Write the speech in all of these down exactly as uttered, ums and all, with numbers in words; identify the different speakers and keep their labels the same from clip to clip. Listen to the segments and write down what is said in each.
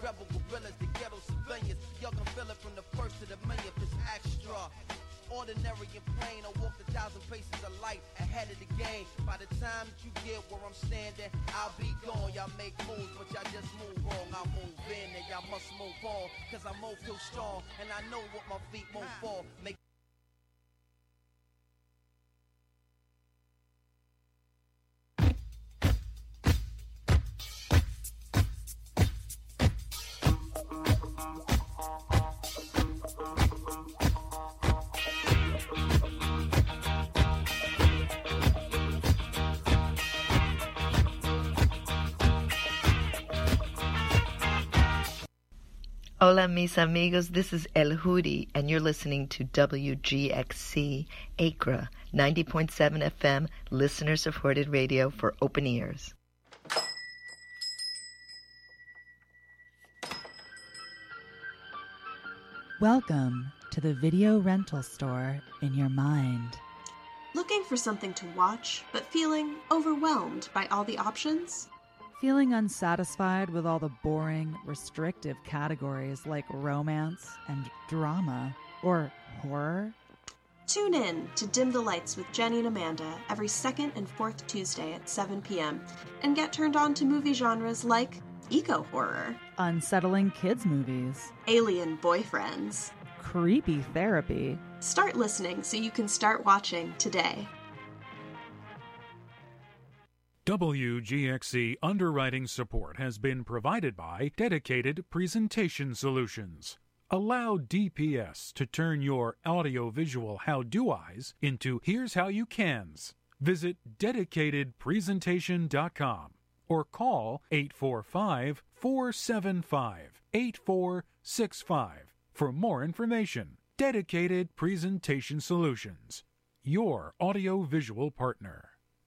Speaker 1: rebel gorillas, the ghetto civilians. Y'all can feel it from the first to the millionth. It's extra. Ordinary and plain, I walked a thousand paces of light ahead of the game. By the time that you get where I'm standing, I'll be gone. Y'all make moves, but y'all just move wrong. I move in and y'all must move on. Cause I move too strong, and I know what my feet move for. Make
Speaker 2: Hola, mis amigos. This is El Hudi, and you're listening to W G X C Acra, ninety point seven F M, listener-supported radio for open ears.
Speaker 3: Welcome to the video rental store in your mind.
Speaker 4: Looking for something to watch, but feeling overwhelmed by all the options?
Speaker 3: Feeling unsatisfied with all the boring, restrictive categories like romance and drama or horror?
Speaker 4: Tune in to Dim the Lights with Jenny and Amanda every second and fourth Tuesday at seven p.m. and get turned on to movie genres like eco-horror,
Speaker 3: unsettling kids movies,
Speaker 4: alien boyfriends,
Speaker 3: creepy therapy.
Speaker 4: Start listening so you can start watching today.
Speaker 5: W G X C underwriting support has been provided by Dedicated Presentation Solutions. Allow D P S to turn your audiovisual how-do-eyes into here's how you cans. Visit dedicated presentation dot com or call eight four five, four seven five, eight four six five for more information. Dedicated Presentation Solutions, your audiovisual partner.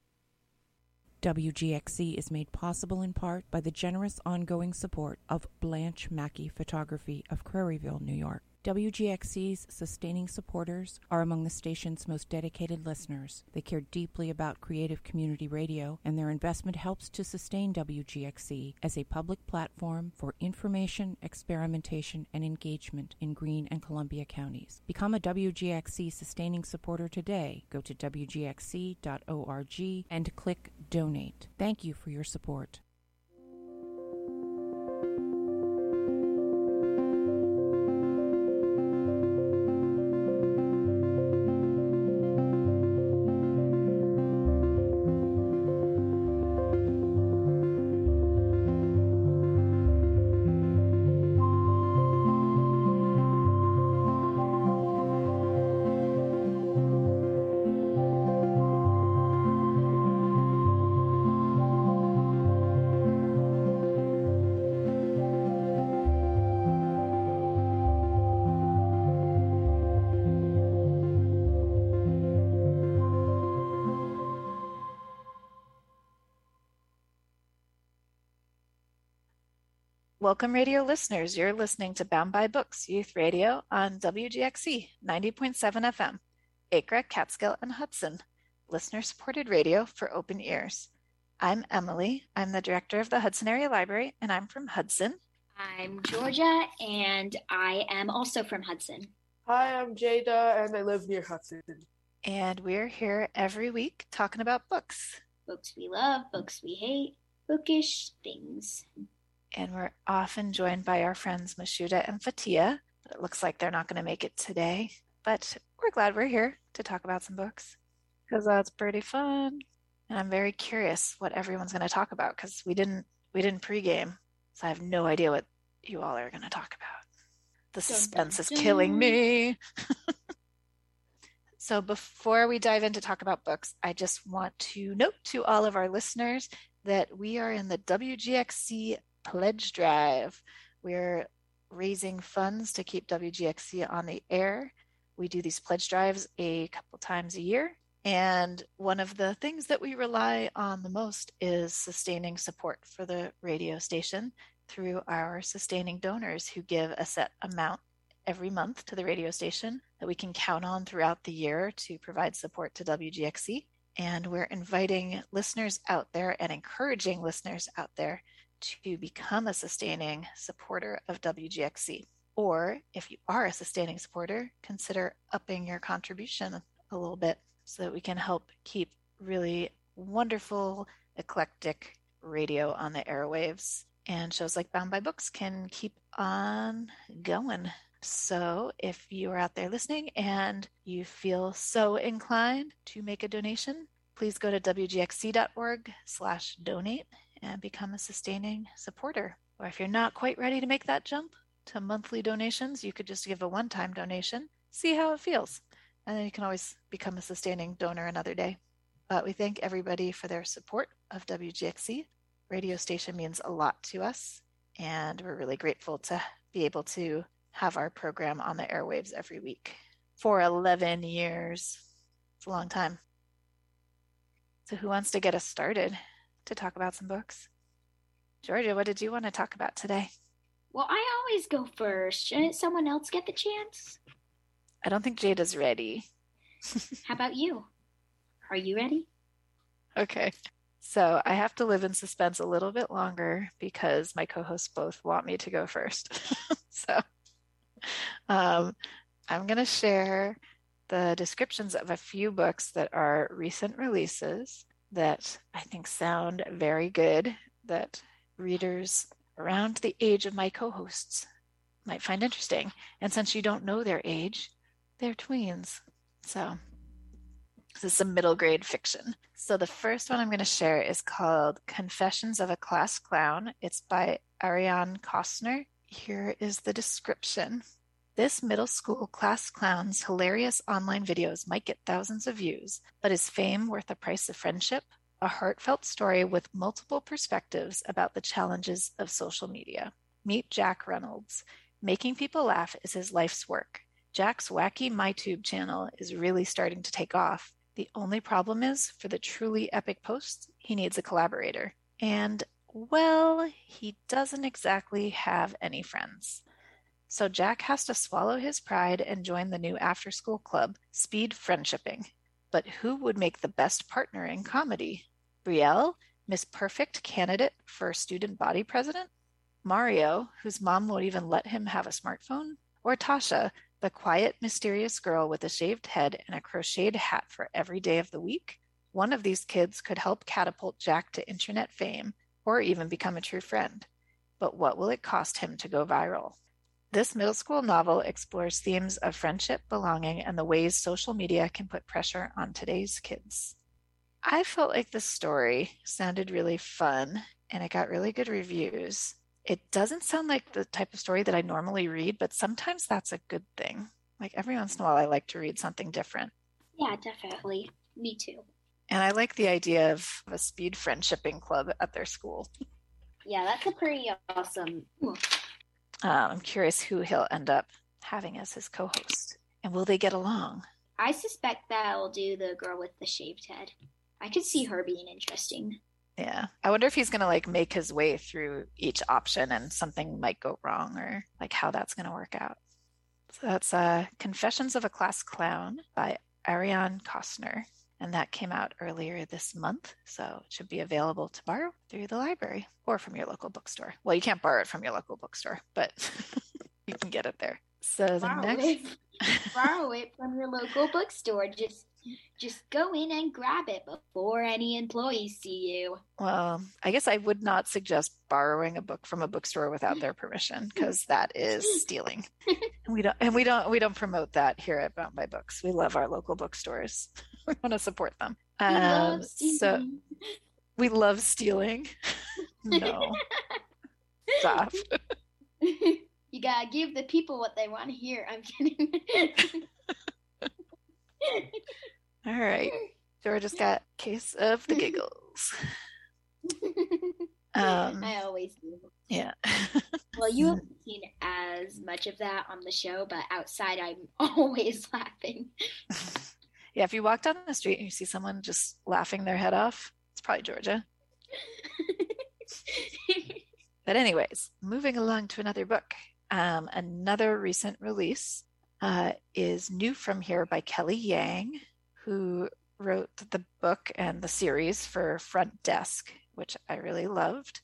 Speaker 6: W G X C is made possible in part by the generous ongoing support of Blanche Mackey Photography of Craryville, New York. W G X C's sustaining supporters are among the station's most dedicated listeners. They care deeply about creative community radio, and their investment helps to sustain W G X C as a public platform for information, experimentation, and engagement in Greene and Columbia counties. Become a W G X C sustaining supporter today. Go to W G X C dot org and click Donate. Thank you for your support.
Speaker 7: Welcome, radio listeners. You're listening to Bound by Books Youth Radio on W G X C ninety point seven F M, Acra, Catskill, and Hudson, listener-supported radio for open ears. I'm Emily. I'm the director of the Hudson Area Library, and I'm from Hudson.
Speaker 8: I'm Georgia, and I am also from Hudson.
Speaker 9: Hi, I'm Jada, and I live near Hudson.
Speaker 7: And we're here every week talking about books.
Speaker 8: Books we love, books we hate, bookish things.
Speaker 7: And we're often joined by our friends Mashuda and Fatia. It looks like they're not going to make it today, but we're glad we're here to talk about some books because that's pretty fun. And I'm very curious what everyone's going to talk about because we didn't we didn't pregame, so I have no idea what you all are going to talk about. The suspense is killing me. So before we dive in to talk about books, I just want to note to all of our listeners that we are in the W G X C Pledge Drive. We're raising funds to keep W G X C on the air. We do these pledge drives a couple times a year. And one of the things that we rely on the most is sustaining support for the radio station through our sustaining donors who give a set amount every month to the radio station that we can count on throughout the year to provide support to W G X C. And we're inviting listeners out there and encouraging listeners out there to become a sustaining supporter of W G X C. Or if you are a sustaining supporter, consider upping your contribution a little bit so that we can help keep really wonderful, eclectic radio on the airwaves. And shows like Bound by Books can keep on going. So if you are out there listening and you feel so inclined to make a donation, please go to wgxc.org slash donate and become a sustaining supporter. Or if you're not quite ready to make that jump to monthly donations, you could just give a one-time donation, see how it feels. And then you can always become a sustaining donor another day. But we thank everybody for their support of W G X C. Radio station means a lot to us, and we're really grateful to be able to have our program on the airwaves every week for eleven years. It's a long time. So who wants to get us started to talk about some books? Georgia, what did you want to talk about today?
Speaker 8: Well, I always go first. Shouldn't someone else get the chance?
Speaker 7: I don't think Jada's ready.
Speaker 8: How about you? Are you ready?
Speaker 7: Okay. So I have to live in suspense a little bit longer because my co-hosts both want me to go first. so um, I'm going to share the descriptions of a few books that are recent releases that I think sound very good, that readers around the age of my co-hosts might find interesting. And since you don't know their age, they're tweens. So this is some middle grade fiction. So the first one I'm going to share is called Confessions of a Class Clown. It's by Ariane Kostner. Here is the description. This middle school class clown's hilarious online videos might get thousands of views, but is fame worth the price of friendship? A heartfelt story with multiple perspectives about the challenges of social media. Meet Jack Reynolds. Making people laugh is his life's work. Jack's wacky MyTube channel is really starting to take off. The only problem is, for the truly epic posts, he needs a collaborator. And, well, he doesn't exactly have any friends. So Jack has to swallow his pride and join the new after-school club, Speed Friendshipping. But who would make the best partner in comedy? Brielle, Miss Perfect candidate for student body president? Mario, whose mom won't even let him have a smartphone? Or Tasha, the quiet, mysterious girl with a shaved head and a crocheted hat for every day of the week? One of these kids could help catapult Jack to internet fame, or even become a true friend. But what will it cost him to go viral? This middle school novel explores themes of friendship, belonging, and the ways social media can put pressure on today's kids. I felt like this story sounded really fun, and it got really good reviews. It doesn't sound like the type of story that I normally read, but sometimes that's a good thing. Like every once in a while, I like to read something different.
Speaker 8: Yeah, definitely. Me too.
Speaker 7: And I like the idea of a speed friendshipping club at their school.
Speaker 8: Yeah, that's a pretty awesome.
Speaker 7: Uh, I'm curious who he'll end up having as his co-host. And will they get along?
Speaker 8: I suspect that I'll do the girl with the shaved head. I could see her being interesting.
Speaker 7: Yeah. I wonder if he's going to like make his way through each option and something might go wrong, or like how that's going to work out. So that's uh, Confessions of a Class Clown by Ariane Kostner. And that came out earlier this month. So it should be available to borrow through the library or from your local bookstore. Well, you can't borrow it from your local bookstore, but you can get it there. So the
Speaker 8: borrow
Speaker 7: next...
Speaker 8: it. Borrow it from your local bookstore. Just Just go in and grab it before any employees see you.
Speaker 7: Well, I guess I would not suggest borrowing a book from a bookstore without their permission, because that is stealing. And we don't and we don't we don't promote that here at Bound by Books. We love our local bookstores. We want to support them. Um, so we love stealing. No. Stop.
Speaker 8: You gotta give the people what they want to hear. I'm kidding.
Speaker 7: All right. Georgia's got case of the giggles. Um,
Speaker 8: I always do.
Speaker 7: Yeah.
Speaker 8: Well, you haven't seen as much of that on the show, but outside I'm always laughing.
Speaker 7: Yeah, if you walk down the street and you see someone just laughing their head off, it's probably Georgia. But anyways, moving along to another book. Um, another recent release uh, is New From Here by Kelly Yang, who wrote the book and the series for Front Desk, which I really loved.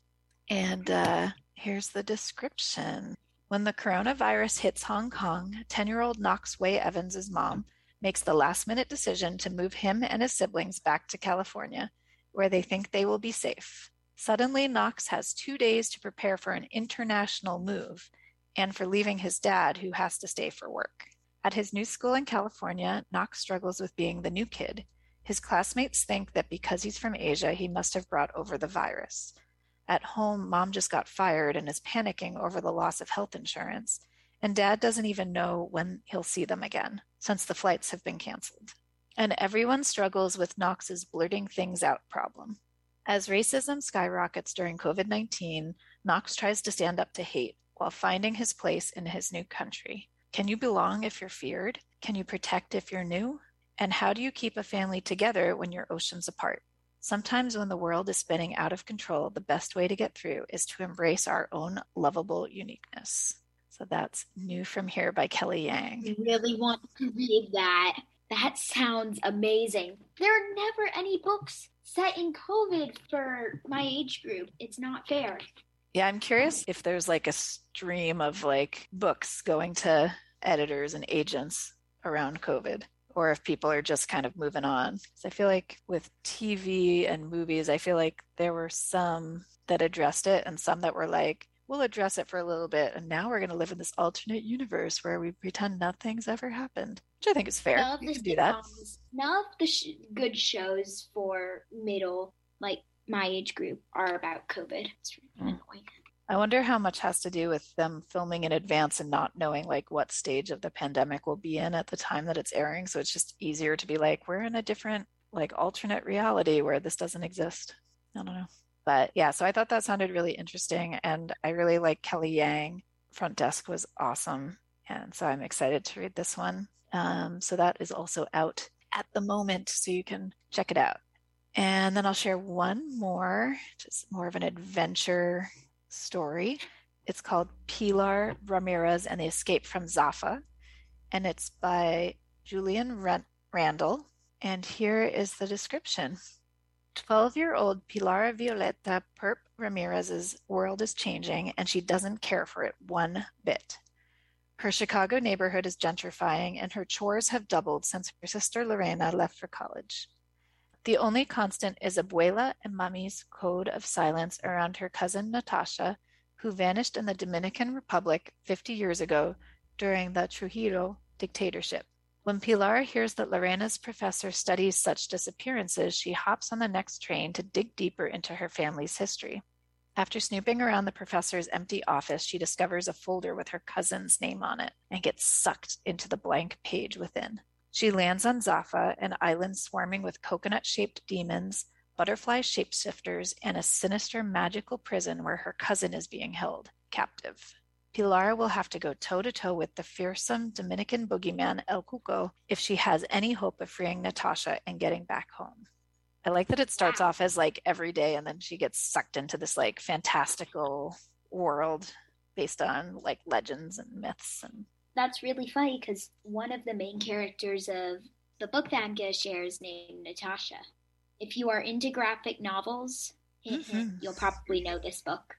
Speaker 7: And uh, here's the description. When the coronavirus hits Hong Kong, ten-year-old Knox Way Evans' mom makes the last-minute decision to move him and his siblings back to California, where they think they will be safe. Suddenly, Knox has two days to prepare for an international move and for leaving his dad, who has to stay for work. At his new school in California, Knox struggles with being the new kid. His classmates think that because he's from Asia, he must have brought over the virus. At home, mom just got fired and is panicking over the loss of health insurance, and dad doesn't even know when he'll see them again, since the flights have been canceled. And everyone struggles with Knox's blurting things out problem. As racism skyrockets during COVID nineteen, Knox tries to stand up to hate while finding his place in his new country. Can you belong if you're feared? Can you protect if you're new? And how do you keep a family together when you're oceans apart? Sometimes when the world is spinning out of control, the best way to get through is to embrace our own lovable uniqueness. So that's New from Here by Kelly Yang.
Speaker 8: I really want to read that. That sounds amazing. There are never any books set in COVID for my age group. It's not fair.
Speaker 7: Yeah, I'm curious if there's like a stream of like books going to editors and agents around COVID, or if people are just kind of moving on. Because I feel like with T V and movies, I feel like there were some that addressed it and some that were like, we'll address it for a little bit, and now we're going to live in this alternate universe where we pretend nothing's ever happened, which I think is fair.
Speaker 8: None of
Speaker 7: You
Speaker 8: the
Speaker 7: can do that.
Speaker 8: sitcoms, none of the sh- good shows for middle, like my age group, are about COVID. It's really
Speaker 7: Mm.
Speaker 8: annoying.
Speaker 7: I wonder how much has to do with them filming in advance and not knowing like what stage of the pandemic we'll be in at the time that it's airing. So it's just easier to be like, we're in a different like alternate reality where this doesn't exist. I don't know. But yeah, so I thought that sounded really interesting. And I really like Kelly Yang. Front Desk was awesome. And so I'm excited to read this one. Um, so that is also out at the moment, so you can check it out. And then I'll share one more, just more of an adventure story. It's called Pilar Ramirez and the Escape from Zaffa, and it's by Julian Randall. And here is the description. twelve-year-old Pilar Violeta Perp Ramirez's world is changing, and she doesn't care for it one bit. Her Chicago neighborhood is gentrifying, and her chores have doubled since her sister Lorena left for college. The only constant is Abuela and Mami's code of silence around her cousin Natasha, who vanished in the Dominican Republic fifty years ago during the Trujillo dictatorship. When Pilar hears that Lorena's professor studies such disappearances, she hops on the next train to dig deeper into her family's history. After snooping around the professor's empty office, she discovers a folder with her cousin's name on it and gets sucked into the blank page within. She lands on Zaffa, an island swarming with coconut-shaped demons, butterfly shapeshifters, and a sinister magical prison where her cousin is being held captive. Pilar will have to go toe-to-toe with the fearsome Dominican boogeyman El Cuco if she has any hope of freeing Natasha and getting back home. I like that it starts off as like every day, and then she gets sucked into this like fantastical world based on like legends and myths. And
Speaker 8: That's really funny because one of the main characters of the book that I'm going to share is named Natasha. If you are into graphic novels, hint,
Speaker 7: Mm-hmm.
Speaker 8: hint, you'll probably know this book.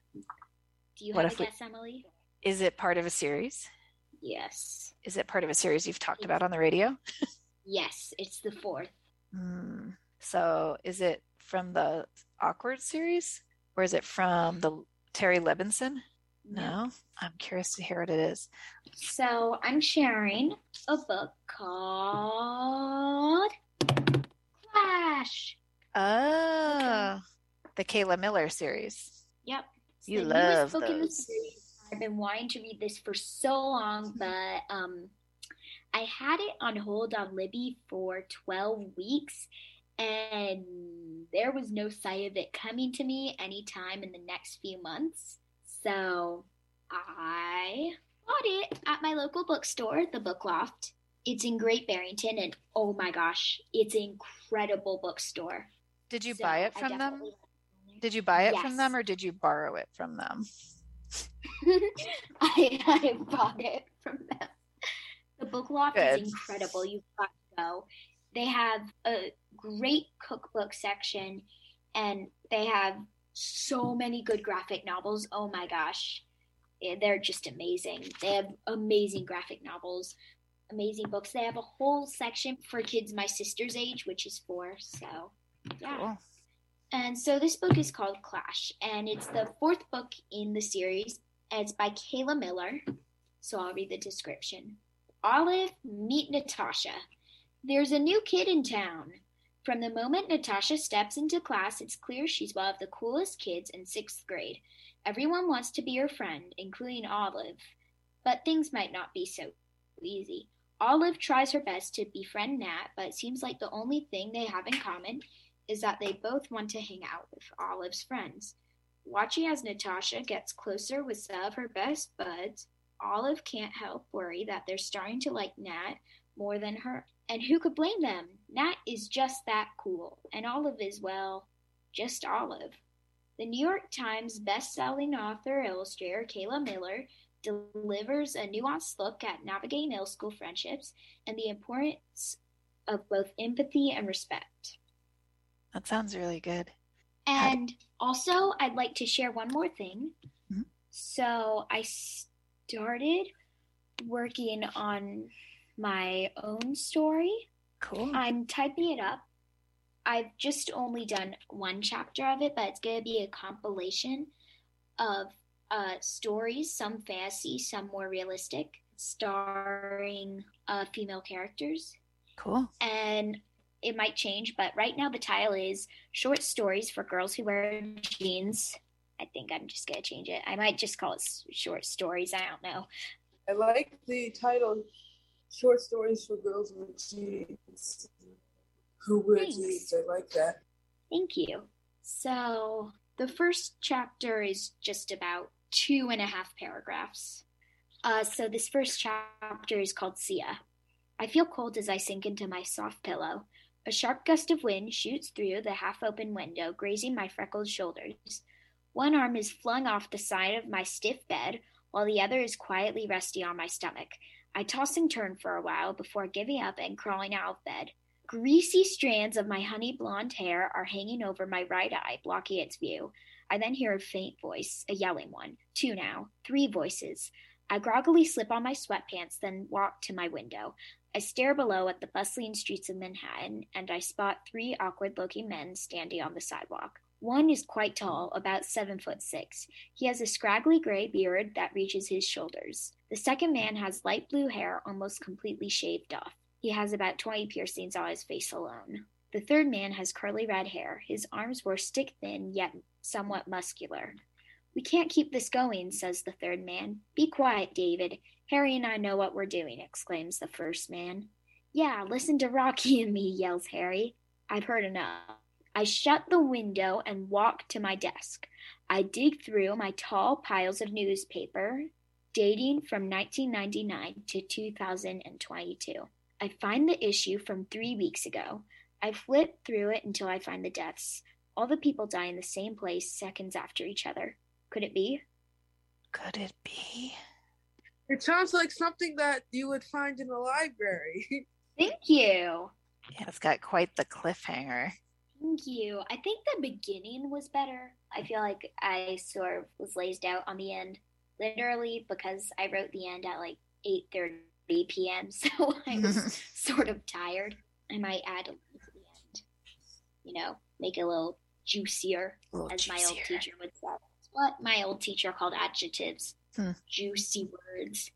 Speaker 8: Do you
Speaker 7: What
Speaker 8: have
Speaker 7: if
Speaker 8: a
Speaker 7: we-
Speaker 8: guess, Emily?
Speaker 7: Is it part of a series?
Speaker 8: Yes.
Speaker 7: Is it part of a series you've talked about on the radio?
Speaker 8: Yes, it's the fourth.
Speaker 7: Hmm. So is it from the Awkward series? Or is it from the Terry Levinson? No. I'm curious to hear what it is.
Speaker 8: So I'm sharing a book called Flash.
Speaker 7: Oh, the Kayla Miller series.
Speaker 8: Yep. It's
Speaker 7: You
Speaker 8: the
Speaker 7: love
Speaker 8: newest book in the
Speaker 7: those.
Speaker 8: series. I've been wanting to read this for so long, but um, I had it on hold on Libby for twelve weeks, and there was no sight of it coming to me anytime in the next few months. So I bought it at my local bookstore, the Book Loft. It's in Great Barrington, and oh my gosh, it's an incredible bookstore.
Speaker 7: Did you
Speaker 8: So
Speaker 7: buy it
Speaker 8: I
Speaker 7: from them?
Speaker 8: definitely-
Speaker 7: Did you buy it from
Speaker 8: Yes.
Speaker 7: them or did you borrow it from them?
Speaker 8: I, I bought it from them. The Book Loft
Speaker 7: Good.
Speaker 8: is incredible. You've got to go. They have a great cookbook section, and they have so many good graphic novels. Oh my gosh. They're just amazing. They have amazing graphic novels, amazing books. They have a whole section for kids my sister's age, which is four. So, yeah. Cool. And so this book is called Clash, and it's the fourth book in the series. And it's by Kayla Miller. So I'll read the description. Olive, meet Natasha. There's a new kid in town. From the moment Natasha steps into class, it's clear she's one of the coolest kids in sixth grade. Everyone wants to be her friend, including Olive. But things might not be so easy. Olive tries her best to befriend Nat, but it seems like the only thing they have in common is that they both want to hang out with Olive's friends. Watching as Natasha gets closer with some of her best buds, Olive can't help worry that they're starting to like Nat more than her. And who could blame them? Nat is just that cool, and Olive is, well, just Olive. The New York Times best-selling author illustrator Kayla Miller delivers a nuanced look at navigating middle school friendships and the importance of both empathy and respect.
Speaker 7: That sounds really good.
Speaker 8: And also, I'd like to share one more thing.
Speaker 7: Mm-hmm.
Speaker 8: So I started working on my own story.
Speaker 7: Cool.
Speaker 8: I'm typing it up. I've just only done one chapter of it, but it's going to be a compilation of uh, stories, some fantasy, some more realistic, starring uh, female characters.
Speaker 7: Cool.
Speaker 8: And it might change, but right now the title is Short Stories for Girls Who Wear Jeans. I think I'm just going to change it. I might just call it Short Stories. I don't know.
Speaker 9: I like the title, Short Stories for Girls With Jeans. Who wear
Speaker 8: Thanks.
Speaker 9: jeans. I like that.
Speaker 8: Thank you. So the first chapter is just about two and a half paragraphs. Uh, so this first chapter is called Sia. I feel cold as I sink into my soft pillow. A sharp gust of wind shoots through the half-open window, grazing my freckled shoulders. One arm is flung off the side of my stiff bed, while the other is quietly resting on my stomach. I toss and turn for a while before giving up and crawling out of bed. Greasy strands of my honey blonde hair are hanging over my right eye, blocking its view. I then hear a faint voice, a yelling one. Two now, three voices. I groggily slip on my sweatpants, then walk to my window. I stare below at the bustling streets of Manhattan, and I spot three awkward-looking men standing on the sidewalk. One is quite tall, about seven foot six. He has a scraggly gray beard that reaches his shoulders. The second man has light blue hair, almost completely shaved off. He has about twenty piercings on his face alone. The third man has curly red hair. His arms were stick-thin, yet somewhat muscular. We can't keep this going, says the third man. Be quiet, David. Harry and I know what we're doing, exclaims the first man. Yeah, listen to Rocky and me, yells Harry. I've heard enough. I shut the window and walk to my desk. I dig through my tall piles of newspaper dating from nineteen ninety-nine to two thousand twenty-two. I find the issue from three weeks ago. I flip through it until I find the deaths. All the people die in the same place seconds after each other. Could it be?
Speaker 7: Could it be?
Speaker 9: It sounds like something that you would find in a library.
Speaker 8: Thank you.
Speaker 7: Yeah, it's got quite the cliffhanger.
Speaker 8: Thank you. I think the beginning was better. I feel like I sort of was lazed out on the end, literally, because I wrote the end at like eight thirty p.m., so I was sort of tired. I might add a little to the end. You know, make it a little juicier,
Speaker 7: a little
Speaker 8: as
Speaker 7: juicier.
Speaker 8: my old teacher would say. That's what my old teacher called adjectives.
Speaker 7: Hmm.
Speaker 8: Juicy words.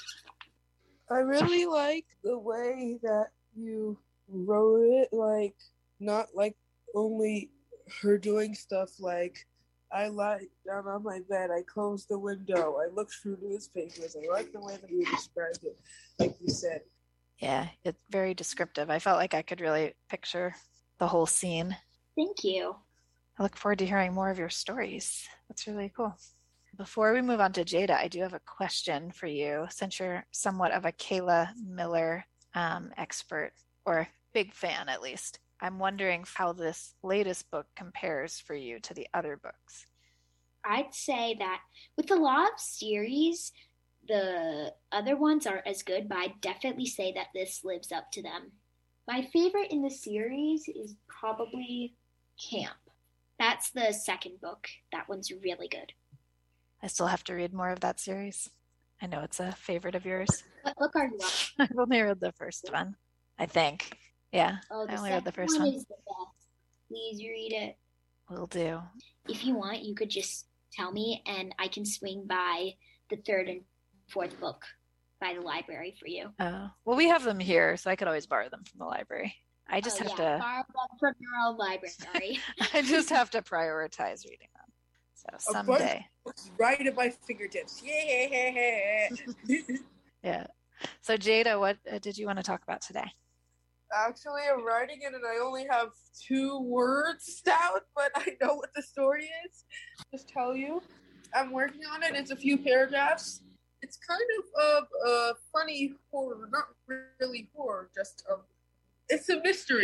Speaker 9: I really like the way that you wrote it, like, not like only her doing stuff like, I lie down on my bed, I close the window, I look through newspapers. I like the way that you described it, like you said.
Speaker 7: Yeah, it's very descriptive. I felt like I could really picture the whole scene.
Speaker 8: Thank you.
Speaker 7: I look forward to hearing more of your stories. That's really cool. Before we move on to Jada, I do have a question for you, since you're somewhat of a Kayla Miller um, expert, or big fan at least. I'm wondering how this latest book compares for you to the other books.
Speaker 8: I'd say that with a lot of series, the other ones aren't as good, but I'd definitely say that this lives up to them. My favorite in the series is probably Camp. That's the second book. That one's really good.
Speaker 7: I still have to read more of that series. I know it's a favorite of yours.
Speaker 8: What book are you on?
Speaker 7: I've only read the first one, I think. Yeah,
Speaker 8: Oh, the
Speaker 7: I only read the
Speaker 8: second
Speaker 7: first
Speaker 8: one
Speaker 7: one.
Speaker 8: is the best. Please read it.
Speaker 7: Will do.
Speaker 8: If you want, you could just tell me, and I can swing by the third and fourth book by the library for you.
Speaker 7: Oh, well, we have them here, so I could always borrow them from the library. I just
Speaker 8: oh,
Speaker 7: have
Speaker 8: yeah.
Speaker 7: to.
Speaker 8: Borrow them from your own library.
Speaker 7: I just have to prioritize reading them. So someday.
Speaker 9: Right at my fingertips. Yeah.
Speaker 7: Yeah. So Jada, what uh, did you want to talk about today?
Speaker 9: Actually, I'm writing it, and I only have two words down, but I know what the story is. Just tell you, I'm working on it. It's a few paragraphs. It's kind of a, a funny horror, not really horror, just a. It's a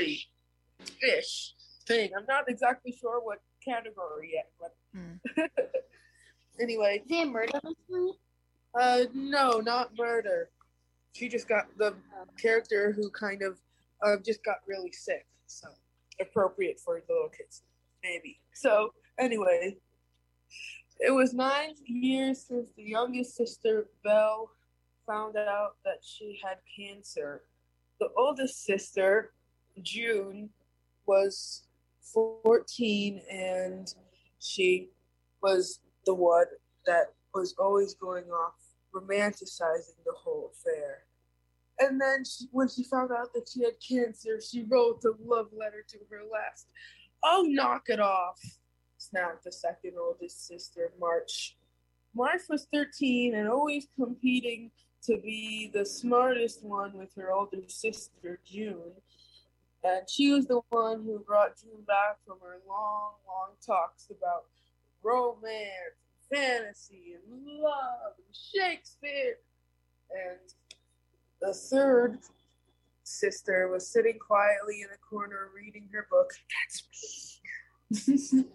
Speaker 9: mystery-ish thing. I'm not exactly sure what category yet, but
Speaker 7: hmm.
Speaker 9: Anyway.
Speaker 8: Is it a murder mystery?
Speaker 9: Uh, no, not murder. She just got the character who kind of uh, just got really sick, so appropriate for the little kids, maybe. So anyway, it was nine years since the youngest sister, Belle, found out that she had cancer. The oldest sister, June, was fourteen, and she was the one that was always going off romanticizing the whole affair. And then she, when she found out that she had cancer, she wrote a love letter to her last. Oh, knock it off, snapped the second oldest sister, March. March was thirteen and always competing to be the smartest one with her older sister, June. And she was the one who brought June back from her long, long talks about romance, fantasy, and love, and Shakespeare. And the third sister was sitting quietly in a corner reading her book. That's me.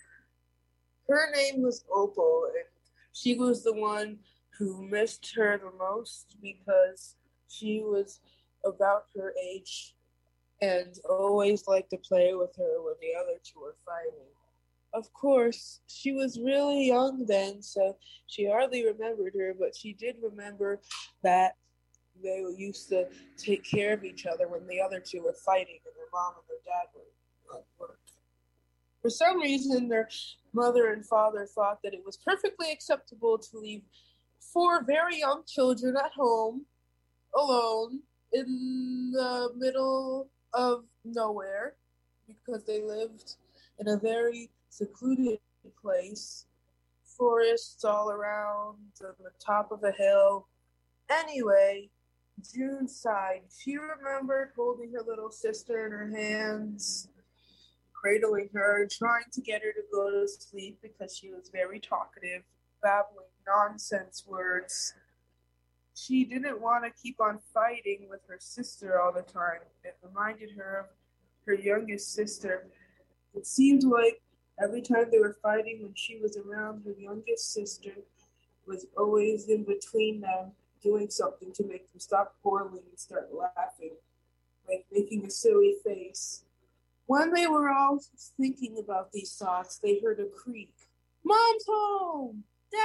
Speaker 9: Her name was Opal, and she was the one who missed her the most because she was about her age and always liked to play with her when the other two were fighting. Of course, she was really young then, so she hardly remembered her, but she did remember that they used to take care of each other when the other two were fighting and their mom and their dad were at work. For some reason, their mother and father thought that it was perfectly acceptable to leave four very young children at home, alone, in the middle of nowhere, because they lived in a very secluded place, forests all around, on the top of a hill. Anyway, June sighed. She remembered holding her little sister in her hands, cradling her, trying to get her to go to sleep because she was very talkative, babbling nonsense words. She didn't want to keep on fighting with her sister all the time. It reminded her of her youngest sister. It seemed like every time they were fighting when she was around, her youngest sister was always in between them, doing something to make them stop quarreling and start laughing, like making a silly face. When they were all thinking about these thoughts, they heard a creak. Mom's home!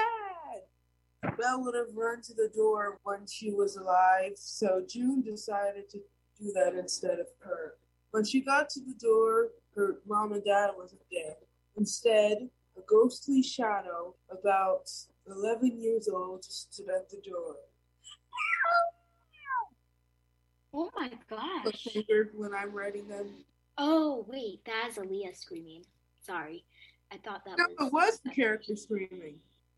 Speaker 9: Dad! Belle would have run to the door when she was alive, so June decided to do that instead of her. When she got to the door, her mom and dad wasn't there. Instead, a ghostly shadow, about eleven years old, stood at the door.
Speaker 8: Oh my gosh.
Speaker 9: When I'm writing them.
Speaker 8: Oh, wait, that's Aaliyah screaming. Sorry. I thought that
Speaker 9: no,
Speaker 8: was...
Speaker 9: No, it was the character screaming.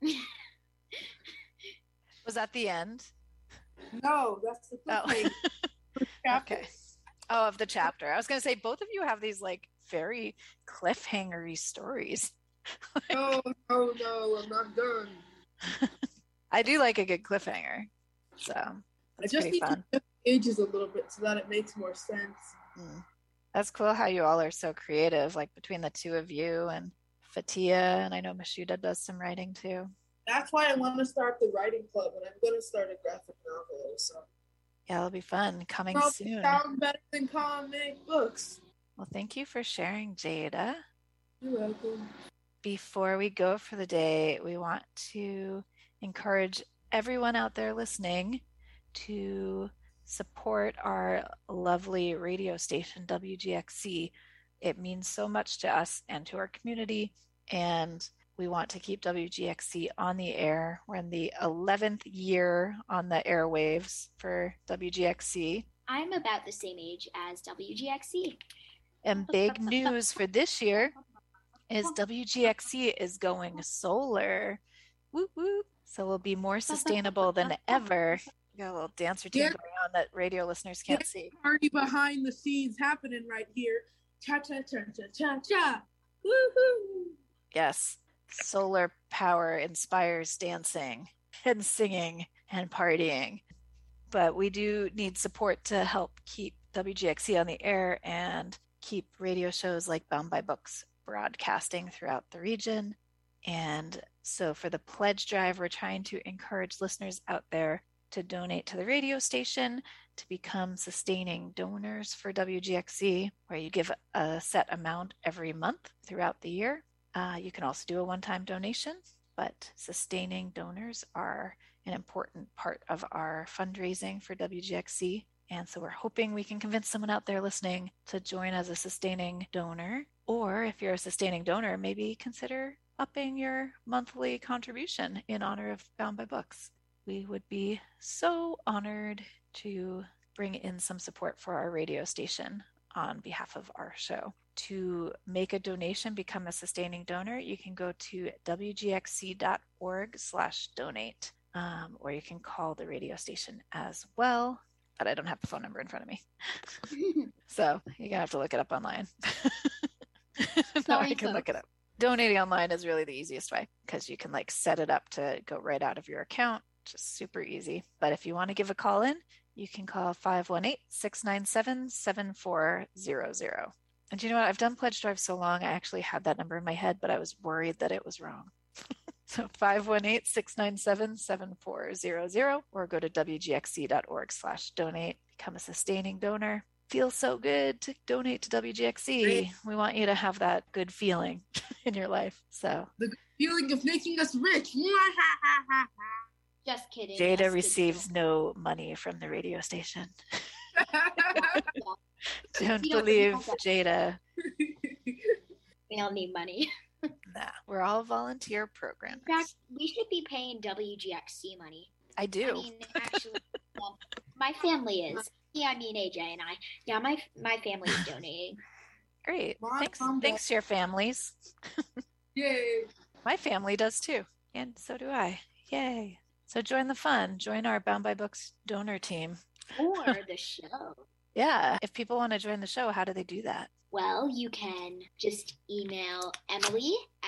Speaker 7: Was that the end?
Speaker 9: No, that's the thing.
Speaker 7: Oh. Okay. Oh, of the chapter. I was going to say, both of you have these, like, very cliffhanger-y stories.
Speaker 9: no, no, no, I'm not done.
Speaker 7: I do like a good cliffhanger. So,
Speaker 9: I just need fun. to shift pages a little bit so that it makes more sense.
Speaker 7: Mm. That's cool how you all are so creative, like between the two of you and Fatia, and I know Mashuda does some writing too.
Speaker 9: That's why I want to start the writing club, and I'm going to start a graphic novel. So
Speaker 7: yeah, it'll be fun. Coming
Speaker 9: It'll
Speaker 7: soon.
Speaker 9: Sound better than comic books.
Speaker 7: Well, thank you for sharing, Jada.
Speaker 9: You're welcome.
Speaker 7: Before we go for the day, we want to encourage everyone out there listening to support our lovely radio station, W G X C. It means so much to us and to our community, and we want to keep W G X C on the air. We're in the eleventh year on the airwaves for W G X C.
Speaker 8: I'm about the same age as W G X C.
Speaker 7: And big news for this year is W G X C is going solar. Whoop, whoop. So we'll be more sustainable than ever. We got a little dance routine
Speaker 9: Yeah.
Speaker 7: going on that radio listeners can't
Speaker 9: Yeah.
Speaker 7: see.
Speaker 9: Party behind the scenes happening right here. Cha cha cha cha cha cha. Woohoo!
Speaker 7: Yes, solar power inspires dancing and singing and partying. But we do need support to help keep W G X C on the air and keep radio shows like Bound by Books broadcasting throughout the region. And so for the pledge drive, we're trying to encourage listeners out there to donate to the radio station, to become sustaining donors for W G X C, where you give a set amount every month throughout the year. Uh, you can also do a one-time donation, but sustaining donors are an important part of our fundraising for W G X C. And so we're hoping we can convince someone out there listening to join as a sustaining donor. Or if you're a sustaining donor, maybe consider upping your monthly contribution in honor of Bound by Books. We would be so honored to bring in some support for our radio station on behalf of our show. To make a donation, become a sustaining donor, you can go to W G X C dot org slash donate, um, or you can call the radio station as well. But I don't have the phone number in front of me. So you're going to have to look it up online. No,
Speaker 8: Sorry,
Speaker 7: I can look it
Speaker 8: folks.
Speaker 7: up. Donating online is really the easiest way because you can like set it up to go right out of your account. Just super easy. But if you want to give a call in, you can call five one eight, six nine seven, seven four zero zero. And you know what? I've done Pledge Drive so long, I actually had that number in my head, but I was worried that it was wrong. So five one eight, six nine seven, seven four zero zero, or go to W G X C dot org slash donate, become a sustaining donor. Feels so good to donate to W G X C.
Speaker 9: Great.
Speaker 7: We want you to have that good feeling in your life. So
Speaker 9: The feeling of making us rich.
Speaker 8: Just kidding.
Speaker 7: Jada
Speaker 8: Yes,
Speaker 7: receives
Speaker 8: good
Speaker 7: no money from the radio station.
Speaker 8: deal.
Speaker 7: Don't
Speaker 8: You don't
Speaker 7: believe
Speaker 8: have that.
Speaker 7: Jada.
Speaker 8: We all need money.
Speaker 7: Nah, we're all volunteer programs.
Speaker 8: In fact, we should be paying W G X C money.
Speaker 7: I do.
Speaker 8: I mean, actually, well, my family is. Yeah, I mean A J and I. Yeah, my my family is donating.
Speaker 7: Great.
Speaker 9: Mom,
Speaker 7: Thanks,
Speaker 9: Mom,
Speaker 7: thanks to your families.
Speaker 9: Yay.
Speaker 7: My family does too, and so do I. Yay. So join the fun. Join our Bound by Books donor team.
Speaker 8: Or the show.
Speaker 7: Yeah. If people want to join the show, how do they do that?
Speaker 8: Well, you can just email Emily at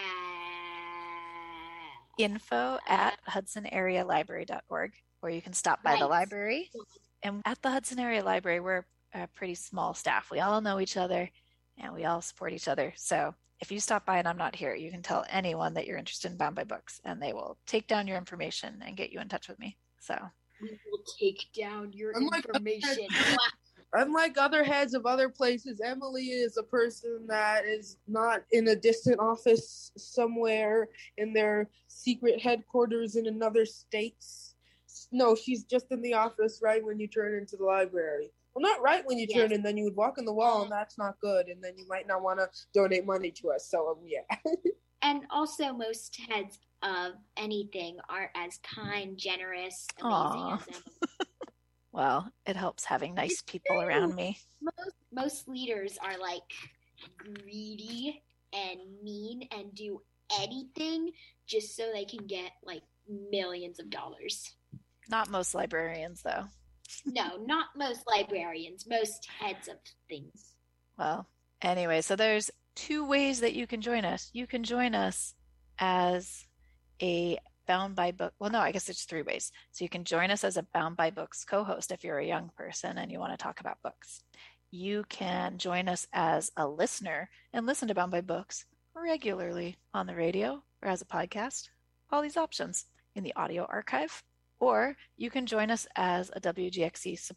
Speaker 7: Info at hudson area library dot org, or you can stop by the
Speaker 8: Right.
Speaker 7: library. And at the Hudson Area Library, we're a pretty small staff. We all know each other and we all support each other. So if you stop by and I'm not here, you can tell anyone that you're interested in Bound by Books and they will take down your information and get you in touch with me. So
Speaker 8: We will take down your
Speaker 9: Unlike
Speaker 8: information.
Speaker 9: Unlike other heads of other places, Emily is a person that is not in a distant office somewhere in their secret headquarters in another state. No, she's just in the office right when you turn into the library. Well, not right when you
Speaker 8: Yes.
Speaker 9: turn in, then you would walk in the wall, and that's not good, and then you might not want to donate money to us. So, um, yeah.
Speaker 8: And also, most heads of anything are as kind, generous, amazing
Speaker 7: Aw.
Speaker 8: as Emily.
Speaker 7: well, it helps having nice people around me.
Speaker 8: Most, most leaders are like greedy and mean and do anything just so they can get like millions of dollars.
Speaker 7: Not most librarians, though.
Speaker 8: No, not most librarians, most heads of things.
Speaker 7: Well, anyway, so there's two ways that you can join us. You can join us as a Bound by Book. Well, no, I guess it's three ways. So you can join us as a Bound by Books co-host if you're a young person and you want to talk about books. You can join us as a listener and listen to Bound by Books regularly on the radio or as a podcast. All these options in the audio archive. Or you can join us as a W G X C